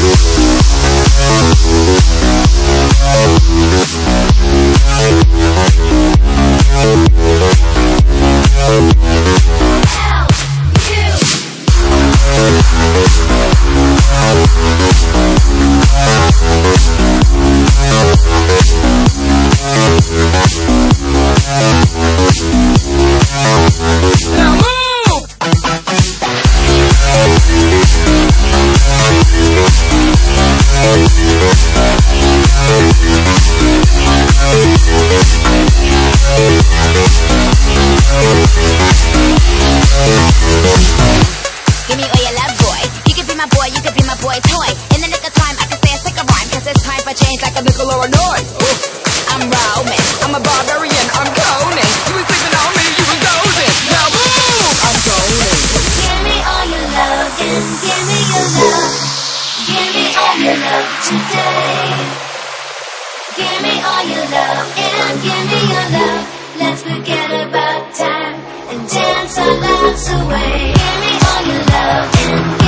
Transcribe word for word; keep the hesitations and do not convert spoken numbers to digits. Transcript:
Give me all your love, boy. You can be my boy, you can be my boy toy. In the nick of time, I can say a sick of rhyme, cause it's time for change like a nickel or a noise. I'm roaming, I'm a barbarian, I'm Conan. You was sleeping on me, you was dozing. Now boom, I'm going. Give me all your love and give me your love. Give me all your love today. Give me all your love and give me your love. Let's forget about time and dance our lives away. Give me all your love and